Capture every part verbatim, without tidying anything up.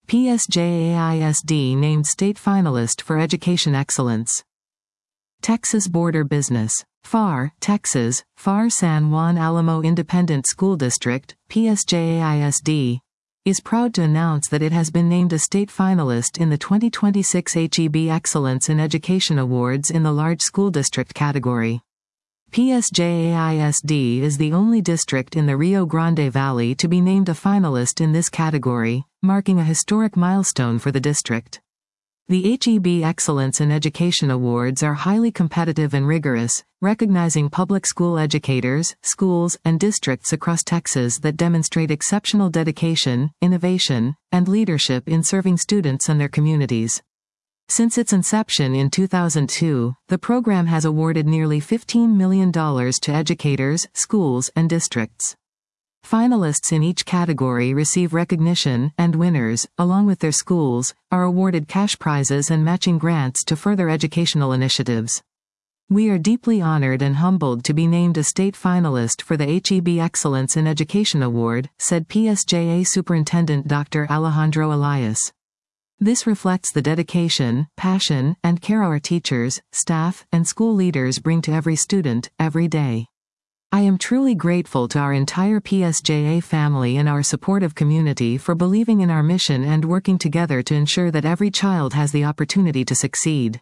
P S J A I S D named state finalist for education excellence. Texas Border Business. F A R, Texas, F A R San Juan Alamo Independent School District, P S J A I S D, is proud to announce that it has been named a state finalist in the twenty twenty-six H E B Excellence in Education Awards in the Large School District category. P S J A I S D is the only district in the Rio Grande Valley to be named a finalist in this category, marking a historic milestone for the district. The H E B Excellence in Education Awards are highly competitive and rigorous, recognizing public school educators, schools, and districts across Texas that demonstrate exceptional dedication, innovation, and leadership in serving students and their communities. Since its inception in two thousand two, the program has awarded nearly fifteen million dollars to educators, schools, and districts. Finalists in each category receive recognition, and winners, along with their schools, are awarded cash prizes and matching grants to further educational initiatives. We are deeply honored and humbled to be named a state finalist for the H E B Excellence in Education Award, said P S J A Superintendent Doctor Alejandro Elias. This reflects the dedication, passion, and care our teachers, staff, and school leaders bring to every student, every day. I am truly grateful to our entire P S J A family and our supportive community for believing in our mission and working together to ensure that every child has the opportunity to succeed.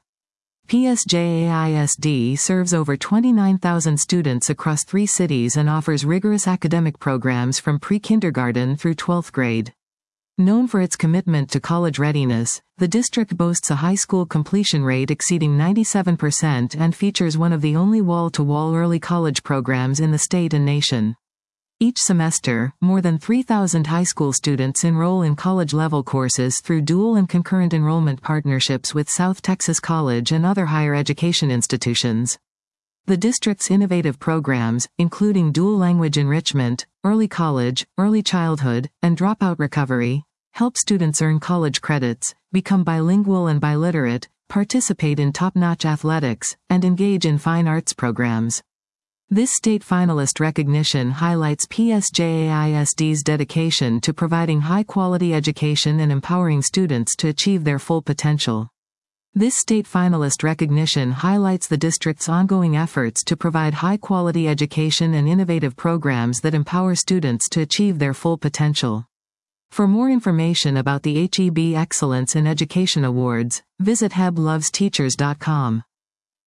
P S J A I S D serves over twenty-nine thousand students across three cities and offers rigorous academic programs from pre-kindergarten through twelfth grade. Known for its commitment to college readiness, the district boasts a high school completion rate exceeding ninety-seven percent and features one of the only wall-to-wall early college programs in the state and nation. Each semester, more than three thousand high school students enroll in college-level courses through dual and concurrent enrollment partnerships with South Texas College and other higher education institutions. The district's innovative programs, including dual language enrichment, early college, early childhood, and dropout recovery, help students earn college credits, become bilingual and biliterate, participate in top-notch athletics, and engage in fine arts programs. This state finalist recognition highlights P S J A I S D's dedication to providing high-quality education and empowering students to achieve their full potential. This state finalist recognition highlights the district's ongoing efforts to provide high-quality education and innovative programs that empower students to achieve their full potential. For more information about the H E B Excellence in Education Awards, visit heb loves teachers dot com.